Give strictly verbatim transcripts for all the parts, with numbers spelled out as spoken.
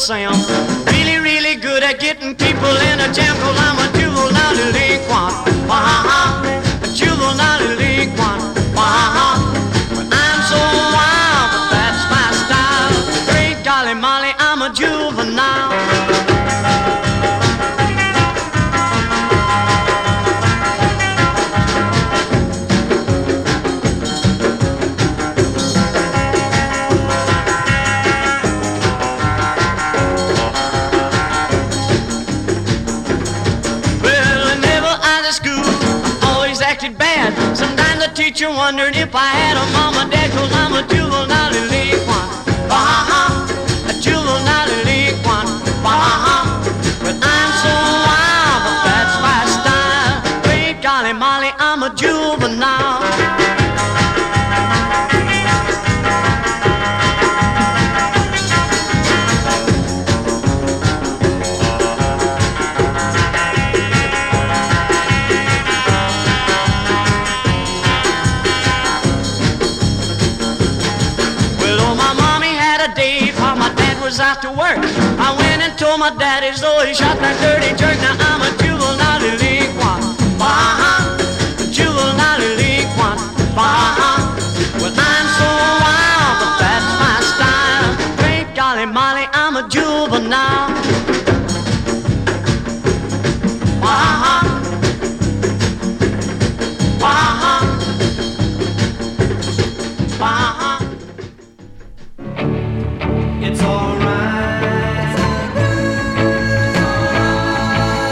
Sam. Really, really good at getting people in a jam, cause I'm a juvenile delinquent. Wah-ha-ha, a juvenile delinquent. Wah-ha-ha, but I'm so wild, but that's my style. Great golly molly, I'm a juvenile. Bad. Sometimes the teacher wondered if I had a mom or dad, cause I'm a juvenile delinquent. Bah-ha-ha, a juvenile delinquent. Bah-ha-ha, but I'm so wild, but that's my style. Great golly molly, I'm a juvenile. Was out to work. I went and told my daddy, so he shot that dirty jerk. Now I'm a juvenile delinquent. Bah-ha, a juvenile delinquent. Bah-ha, well I'm so wild, but that's my style. Great golly molly, I'm a juvenile. Bah-ha, bah-ha, bah-ha. It's all right.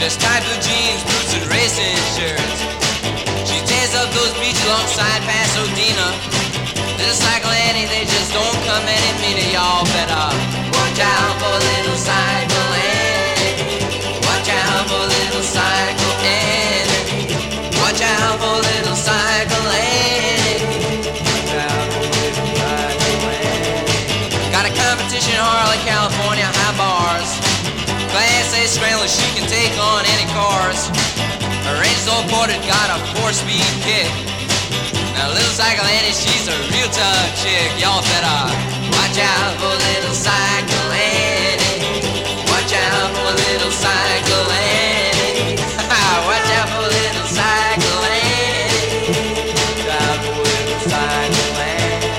wears tight blue jeans, boots, and racing shirts. She tears up those beaches alongside Pasadena. Little Cycle Annie, they just don't come any meaner. Y'all better watch out for little Cycle Annie. Watch out for little Cycle Annie. Watch out for little Cycle Annie. Watch out for little Cycle Annie. Got a competition in Harley, California, high bars. Class A scrambler, she can take on any cars. Her range's all ported, got a four-speed kick. Now little Cycle Annie, she's a real tough chick. Y'all better watch out for little Cycle Annie. Watch out for little Cycle Annie. Watch out for little Cycle Annie. Watch out for little Cycle Annie.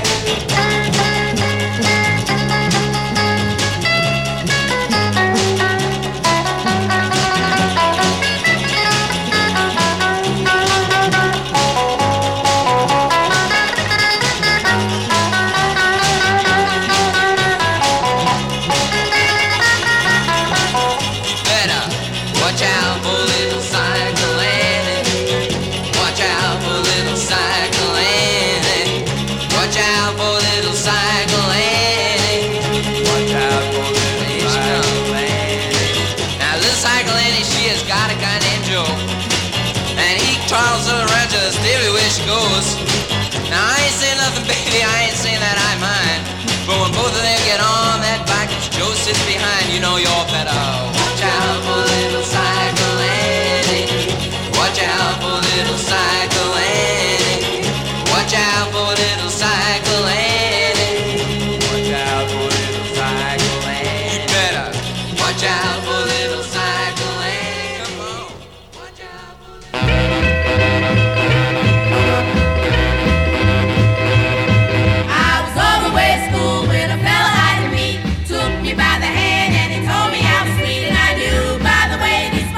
Goes. Now I ain't saying nothing, baby, I ain't saying that I mind. But when both of them get on that bike, Joe sits behind, you know you're better. Watch out for little Cycle Annie. Watch out for little Cycle Annie. Watch out for little Cycle Annie. Watch out for little Cycle Annie. You better watch out for little Cycle Annie. Come on. Watch out for little by the hand and he told me I was sweet, and I knew by the way this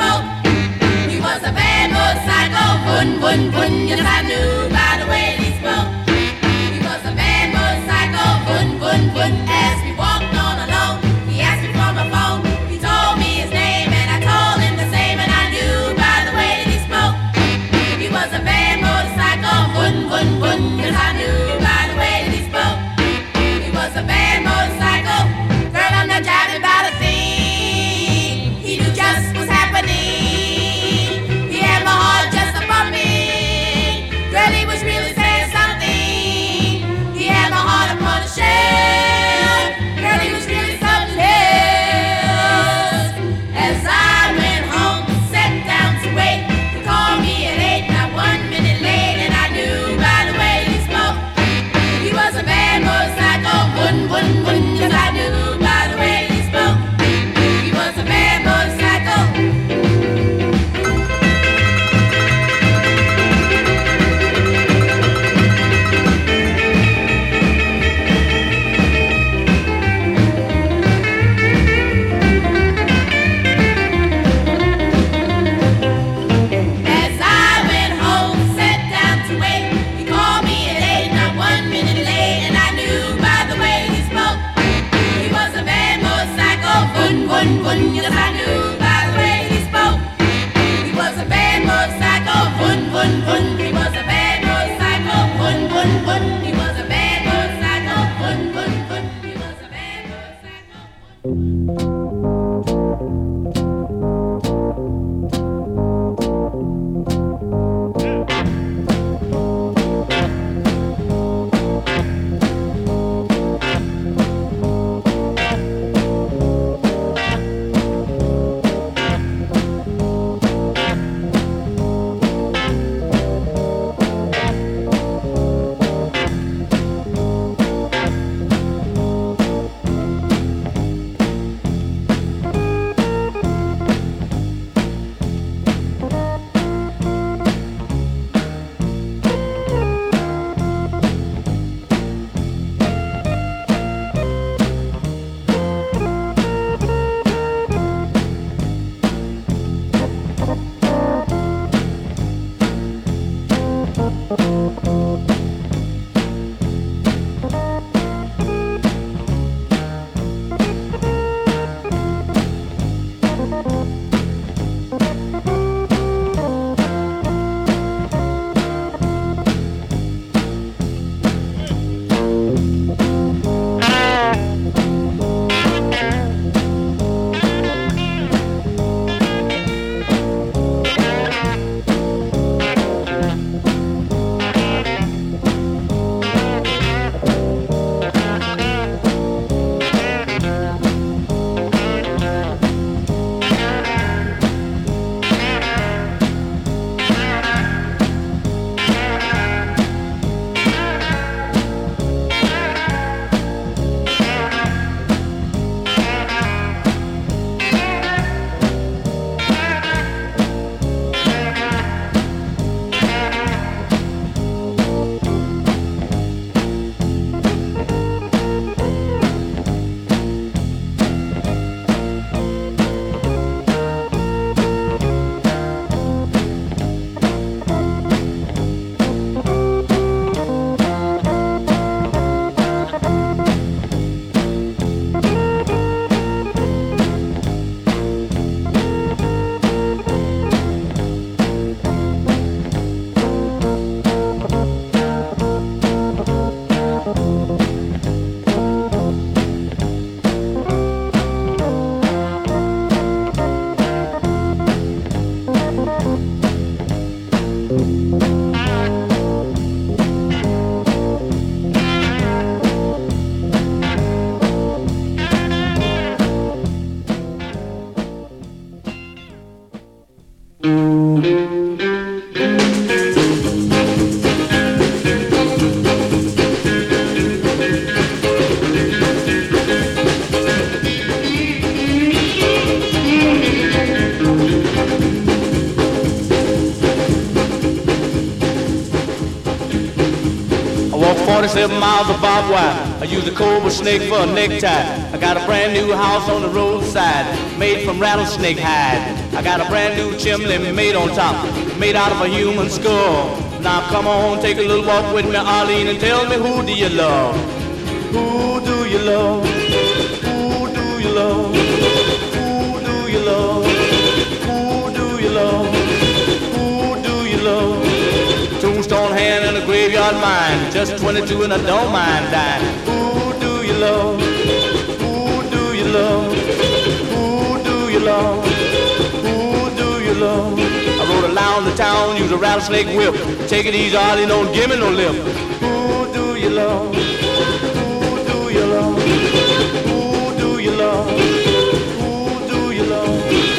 forty-seven miles of barbed wire. I use a cobra snake for a necktie. I got a brand new house on the roadside, made from rattlesnake hide. I got a brand new chimney made on top, made out of a human skull. Now come on, take a little walk with me, Arlene, and tell me, who do you love? Who do you love? Who do you love? Who do you love? Who do you love? Who do you love? Tombstone hand and a graveyard mine, just twenty-two and I don't mind dying. Who do you love? Who do you love? Who do you love? Who do you love? I rode around the town, use a rattlesnake whip. Take it easy, Arlie, don't give me no lip. Who do you love? Who do you love? Who do you love? Who do you love?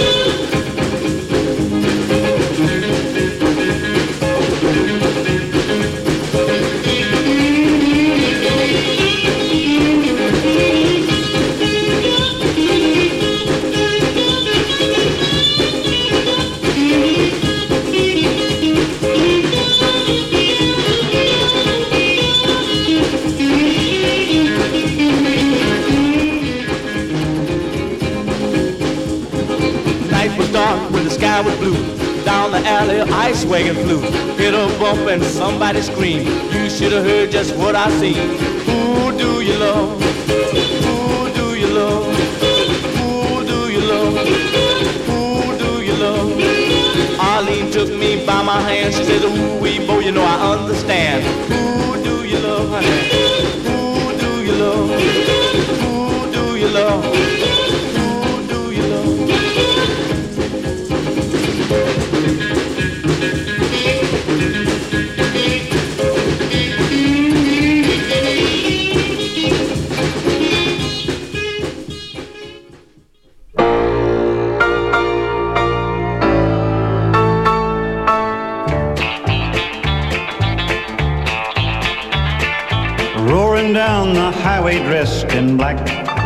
When the sky was blue, down the alley, a ice wagon flew. Hit a bump and somebody screamed. You should have heard just what I seen. Who do you love? Who do you love? Who do you love? Who do you love? Arlene took me by my hand. She said, ooh, wee, boy, you know I understand. Who do you love, honey? Who do you love? Who do you love? Who do you love? Roaring down the highway dressed in black,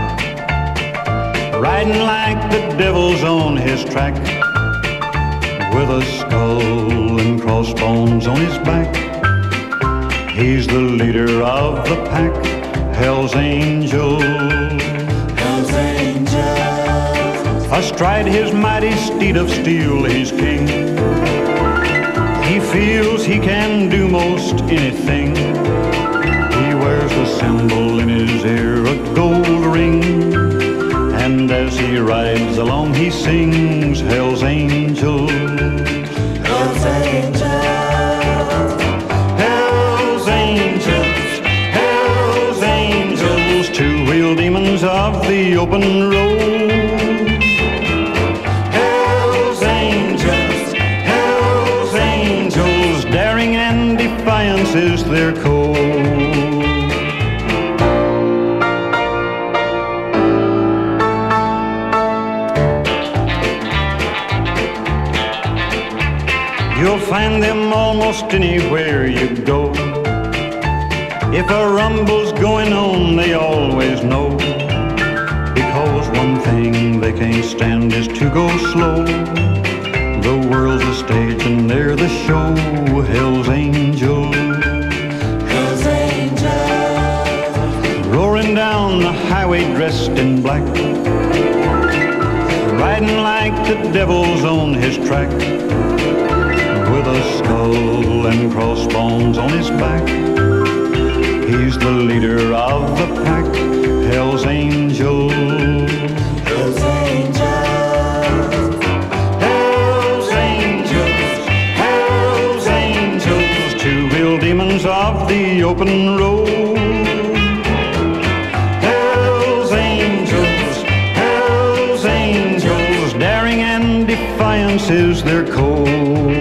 riding like the devil's on his track, with a skull and crossbones on his back. He's the leader of the pack, Hell's Angel. Hell's Angel. Astride his mighty steed of steel, he's king. He feels he can do most anything. He wears a symbol in his ear, a gold ring, and as he rides along he sings Hell's Angel. Hell's Angels, Hell's Angels, Hell's Angels, two-wheel demons of the open road. Hell's Angels, Hell's Angels, daring and defiance is their code. You'll find them almost anywhere you go. If a rumble's going on, they always know. Because one thing they can't stand is to go slow. The world's a stage and they're the show. Hell's Angels, Hell's Angels, roaring down the highway dressed in black, riding like the devil's on his track, with a skull and crossbones on his back. He's the leader of the pack, Hell's Angel. Hell's Angels, Hell's Angels, Hell's Angels, two-wheel demons of the open road. Hell's Angels, Hell's Angels, daring and defiance is their code.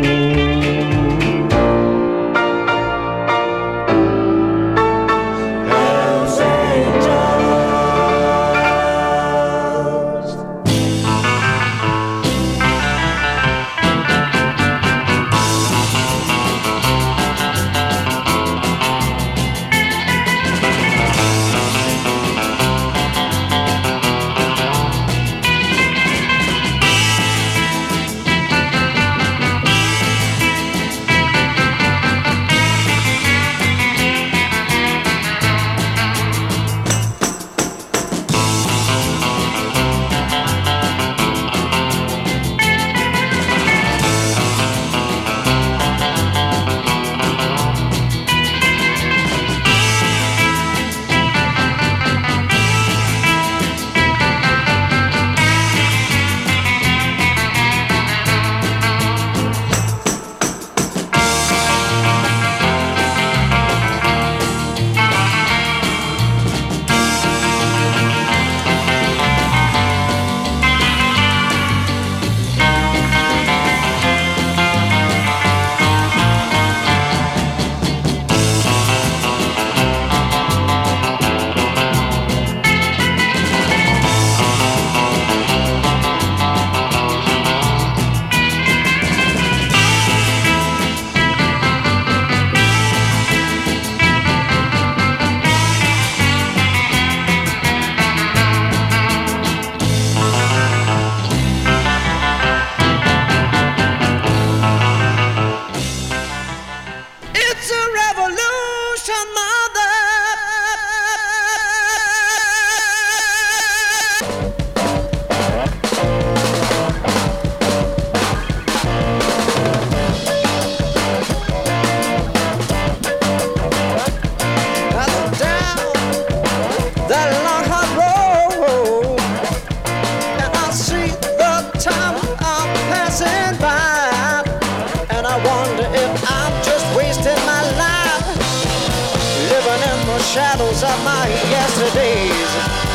shadows of my yesterdays.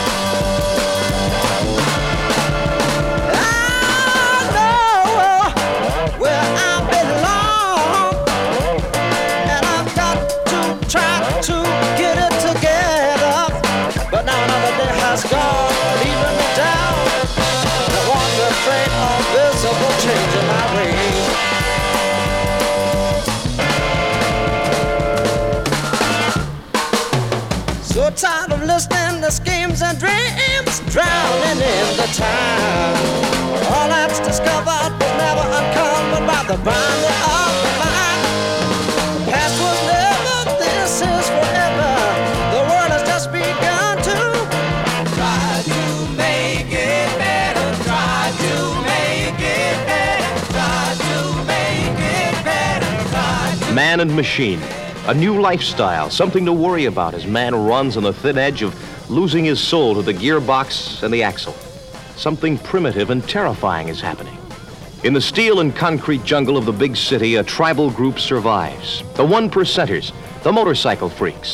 I know where I belong, and I've got to try to get it together. But now another day has gone, leaving me down. I wonder afraid of visible change in my ways. So tired of listening to schemes and dreams, drowning in the time. All that's discovered was never uncovered by the binding of the mind. The past was never, this is forever. The world has just begun to try to make it better. Try to make it better. Try to make it better. Try to Man and machine. A new lifestyle, something to worry about as man runs on the thin edge of losing his soul to the gearbox and the axle. Something primitive and terrifying is happening. In the steel and concrete jungle of the big city, a tribal group survives. The one percenters, the motorcycle freaks.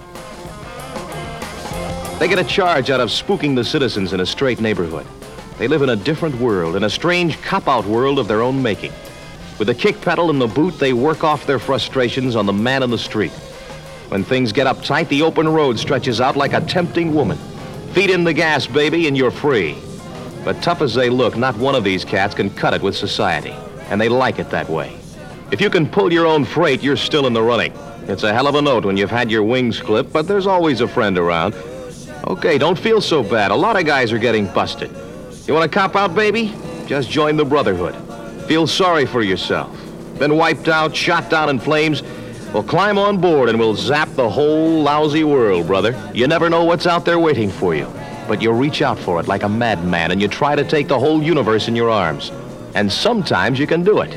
They get a charge out of spooking the citizens in a straight neighborhood. They live in a different world, in a strange cop-out world of their own making. With the kick pedal and the boot, they work off their frustrations on the man in the street. When things get uptight, the open road stretches out like a tempting woman. Feet in the gas, baby, and you're free. But tough as they look, not one of these cats can cut it with society. And they like it that way. If you can pull your own freight, you're still in the running. It's a hell of a note when you've had your wings clipped, but there's always a friend around. Okay, don't feel so bad. A lot of guys are getting busted. You want to cop out, baby? Just join the Brotherhood. Feel sorry for yourself. Been wiped out, shot down in flames? Well, climb on board and we'll zap the whole lousy world, brother. You never know what's out there waiting for you. But you reach out for it like a madman and you try to take the whole universe in your arms. And sometimes you can do it.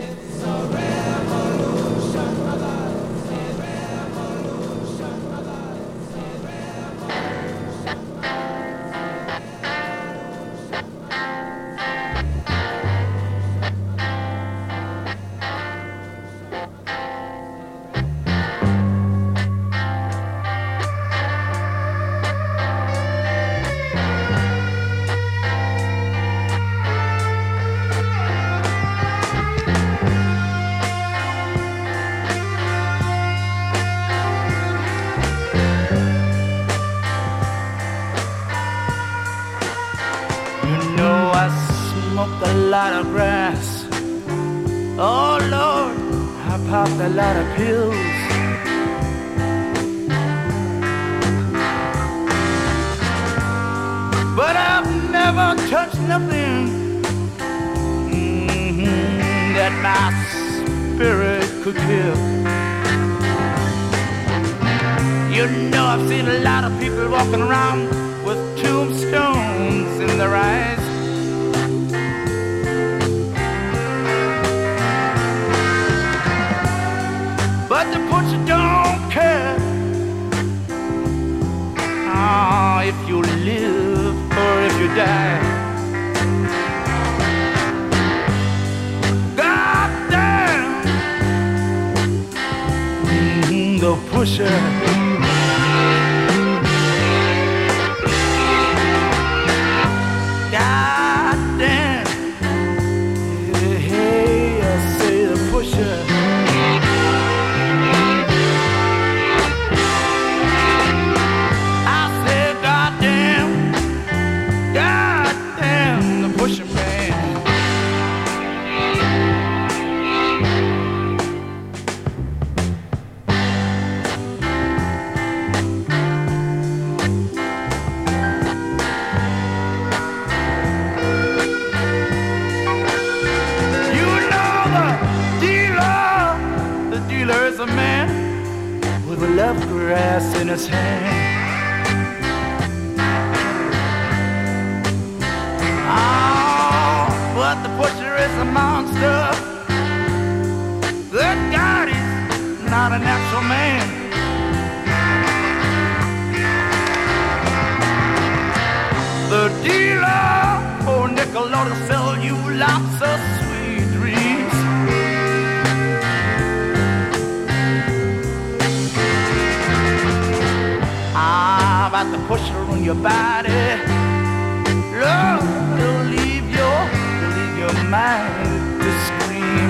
your body. Love will leave your, will leave your mind to scream.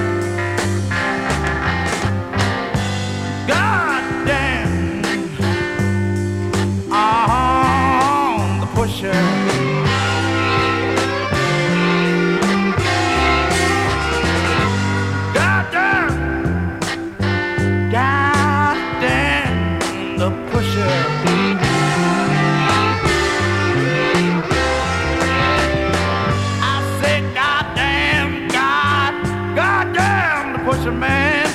God damn, on the pusher. God damn, God damn the pusher. Man,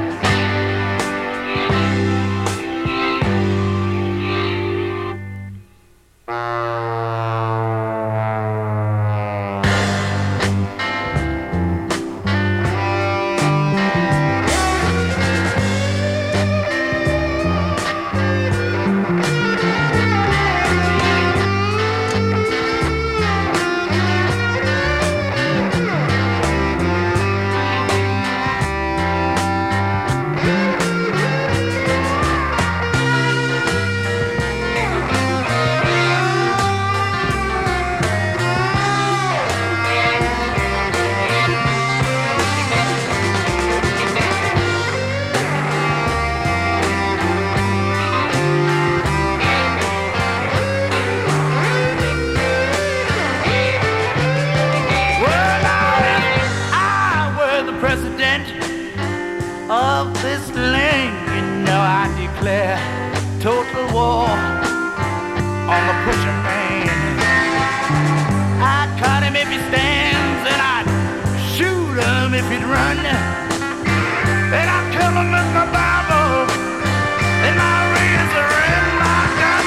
of this land, you know I declare total war on the pusher man. I'd cut him if he stands, and I'd shoot him if he'd run. Then I'd kill him with my Bible and my razor and my gun.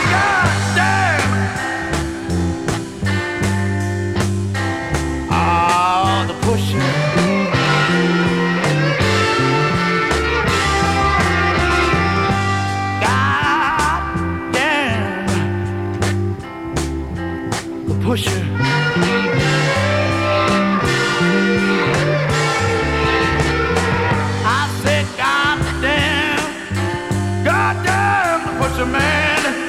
God damn! Oh, the pusher. Pusher. I said, God damn, God damn, the pusher man.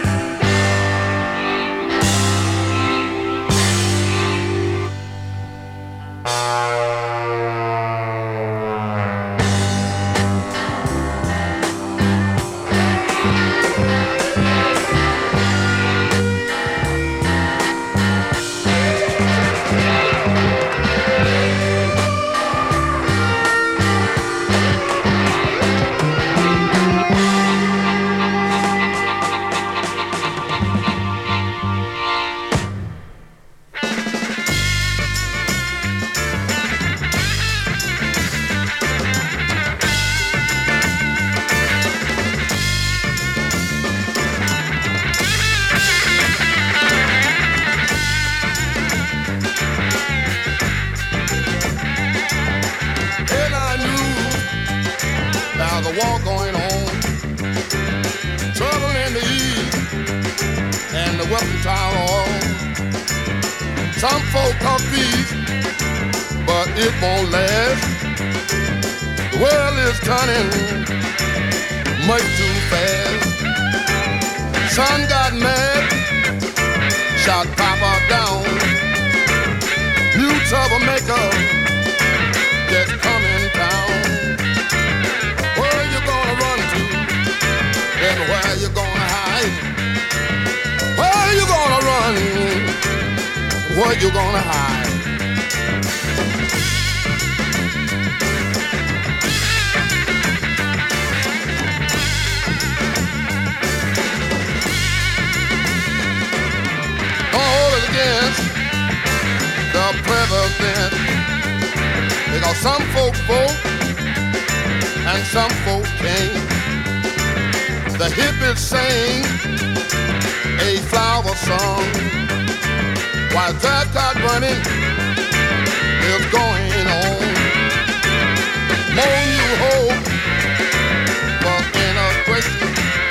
Some folk are peace, but it won't last. The world is turning much too fast. Son got mad, shot Papa down. New troublemaker just come in town. Where you gonna run to? And where you gonna hide? Where you gonna run? Where you gonna hide? All is against the president, because some folk vote and some folk can't. The hippies sing a flower song, while that card running is going on. More new hope for integration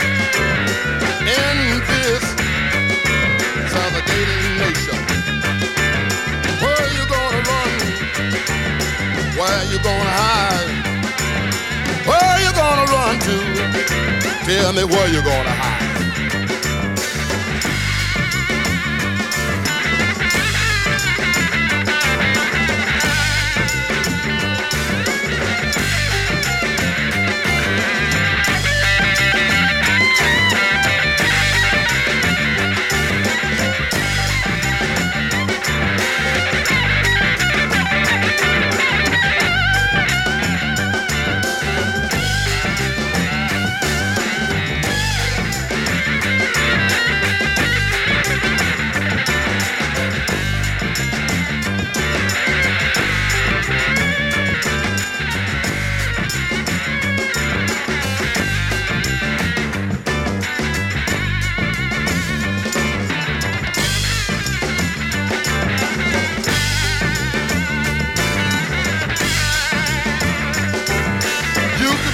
in this segregated nation. Where you gonna run? Where you gonna hide? Where you gonna run to? Tell me where you gonna hide.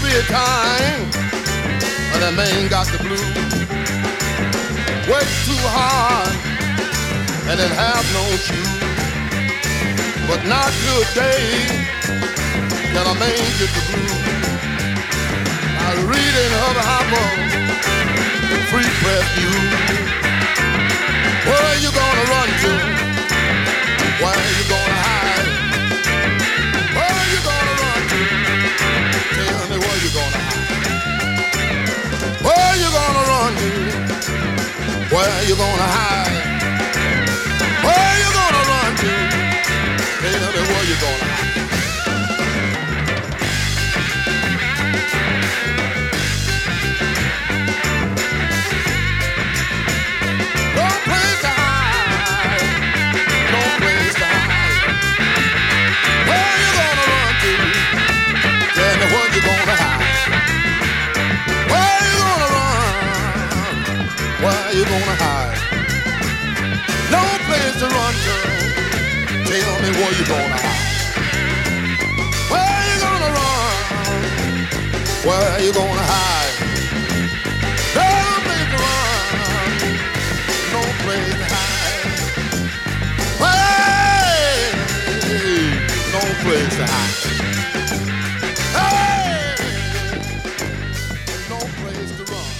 be a time when that man got the blues. Work too hard and then have no shoes. But not today can a man get the blues. I read in Hubba Hopper, Free Press News. Where are you gonna run to? Where are you gonna hide? Where are you gonna run to? Tell me where you gonna hide. Where are you gonna run to? Where are you gonna hide? Where are you gonna run to? Tell me where you gonna hide. No place to hide. No place to hide. Where are you gonna run to? Tell me where you gonna hide. Where are you gonna run? Where are you gonna hide? No place to run to. Tell me where you gonna hide. Where are you gonna run? Where are you gonna hide? No place to run. No place to hide. Hey, no place to hide. Hey, no place to run.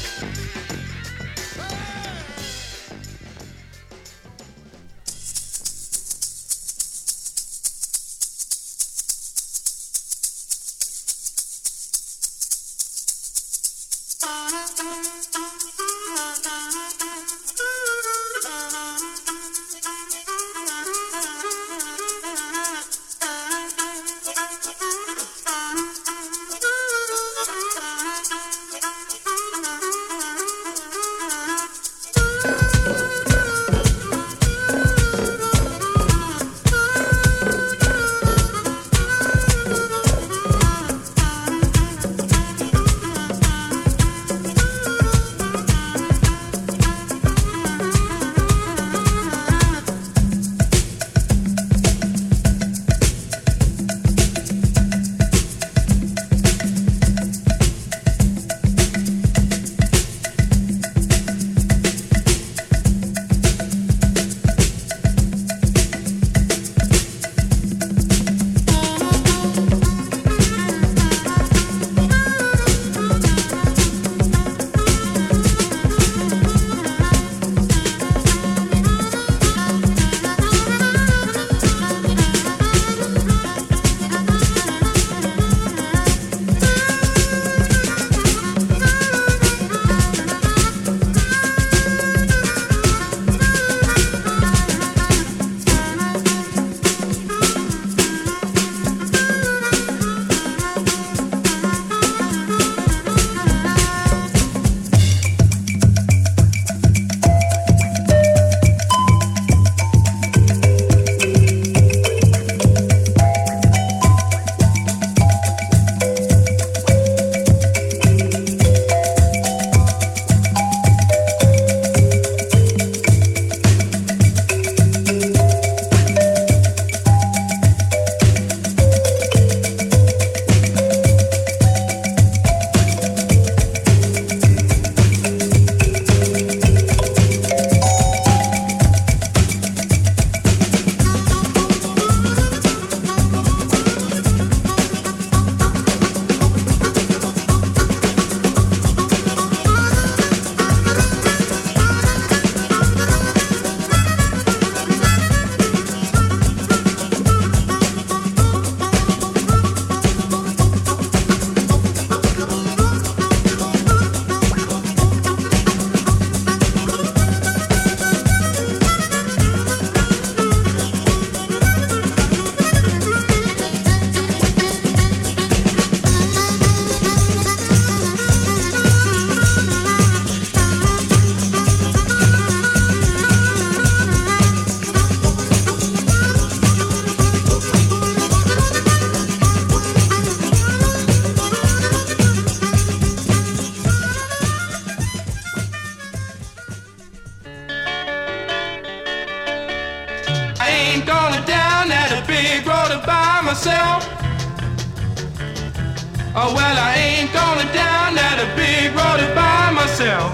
Oh, well, I ain't going down that a big road by myself.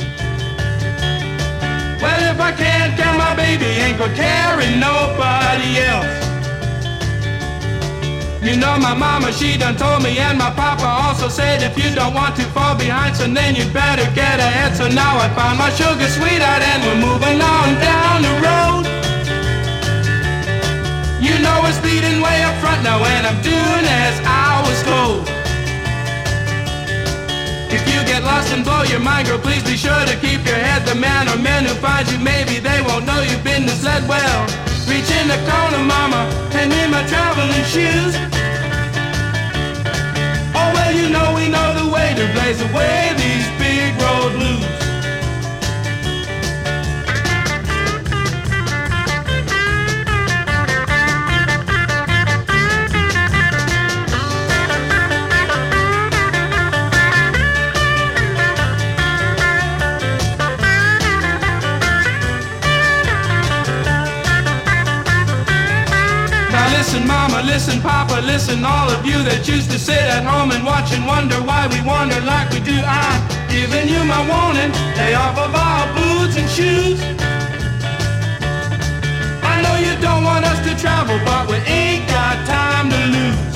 Well, if I can't carry my baby, ain't gonna carry nobody else. You know my mama, she done told me, and my papa also said, if you don't want to fall behind, so then you'd better get ahead. So now I found my sugar sweetheart and we're moving on down the road. You know we're speeding way up front now, and I'm doing as I was told. If you get lost and blow your mind, girl, please be sure to keep your head. The man or men who find you, maybe they won't know you've been misled. Well, reach in the corner, mama, and in my traveling shoes. Oh, well, you know we know the way to blaze away these big road blues. Listen, mama, listen, papa, listen, all of you that used to sit at home and watch and wonder why we wander like we do. I'm giving you my warning, lay off of our boots and shoes. I know you don't want us to travel, but we ain't got time to lose.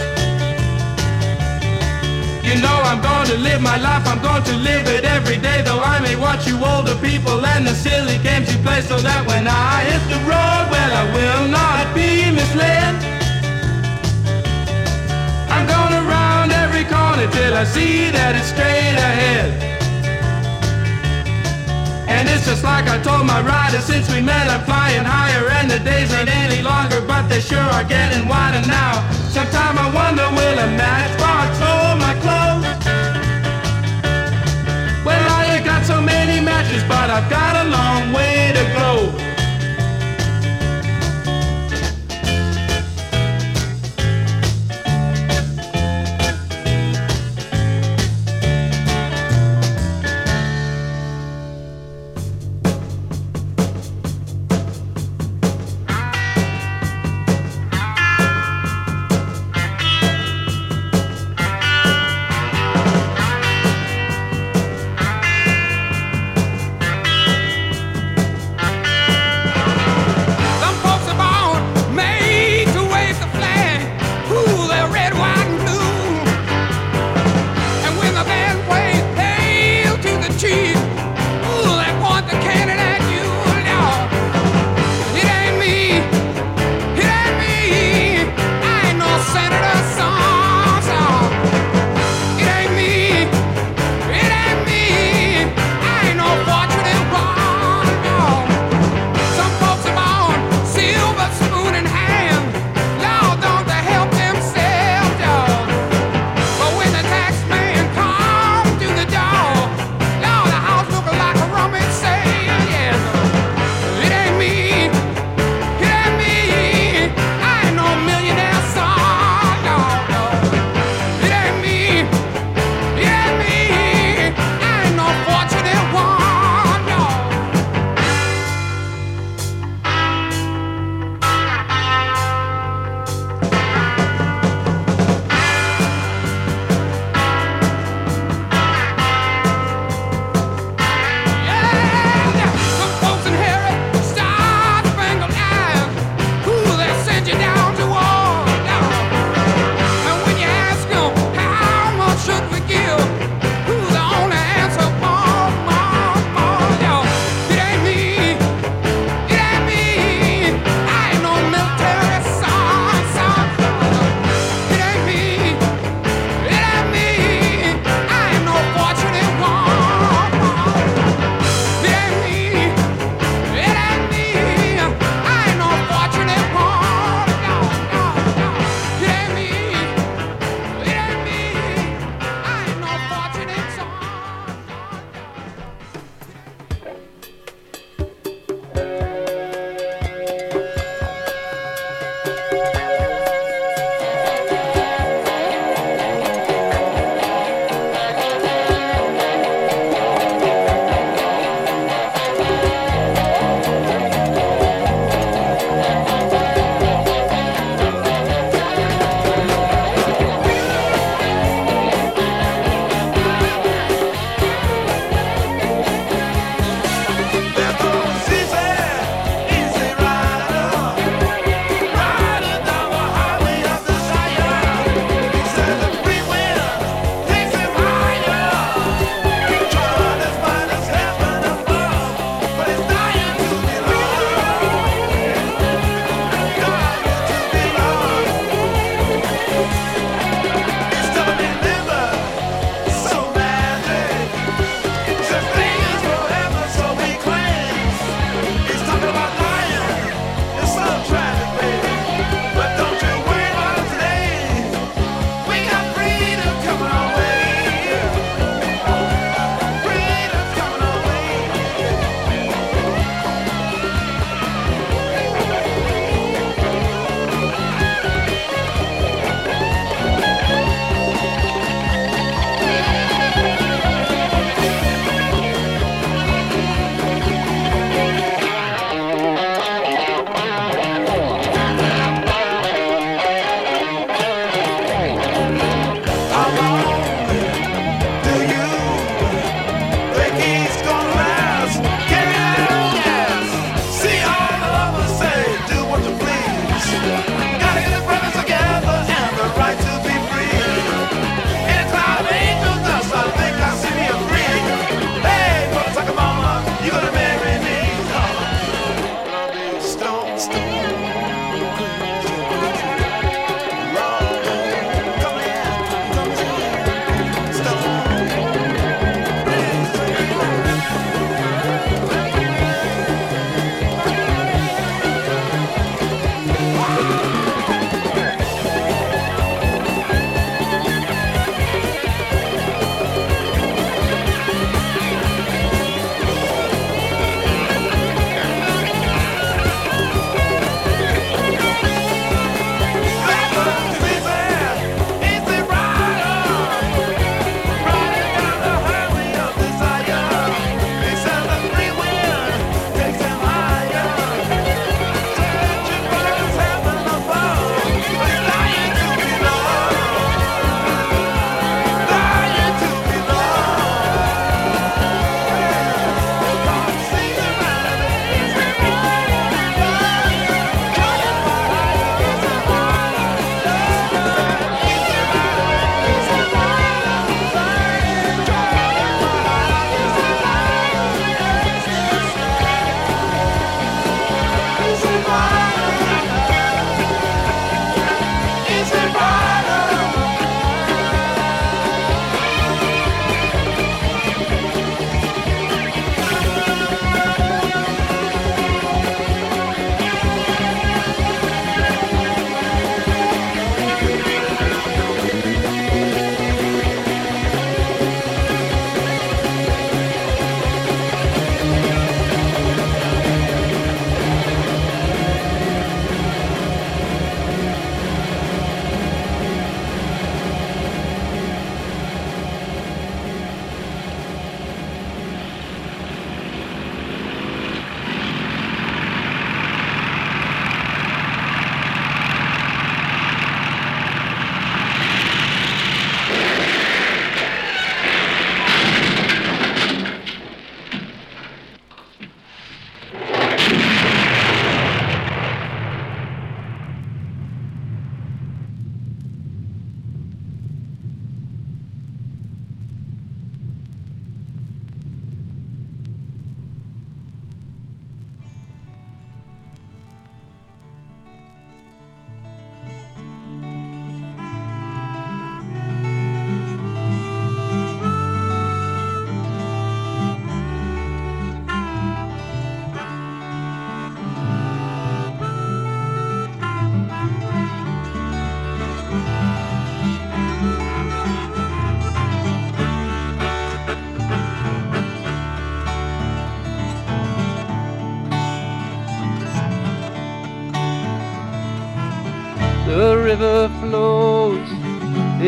You know I'm going to live my life, I'm going to live it every day, though I may watch you older people and the silly games you play, so that when I hit the road, well, I will not be misled. I'm going around every corner till I see that it's straight ahead. And it's just like I told my rider, since we met I'm flying higher, and the days ain't any longer, but they sure are getting wider now. Sometime I wonder, will a matchbox hold my clothes? Well, I ain't got so many matches, but I've got a long way to go.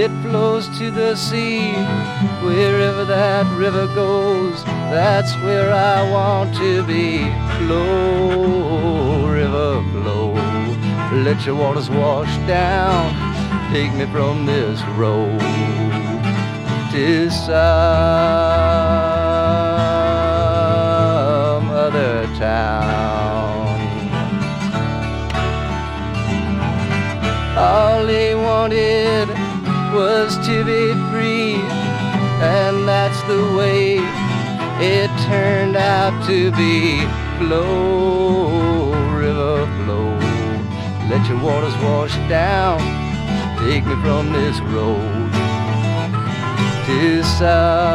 it flows to the sea. Wherever that river goes, that's where I want to be. Flow, river, flow, let your waters wash down. Take me from this road to some other town. All he wanted was to be free, and that's the way it turned out to be. Flow, river, flow, let your waters wash down. Take me from this road to some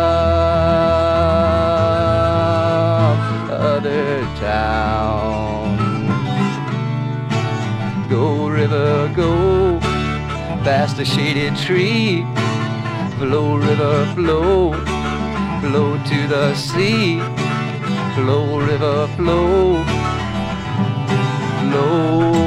other town. Go, river, go, past the shaded tree. Flow, river, flow, flow to the sea. Flow, river, flow, flow.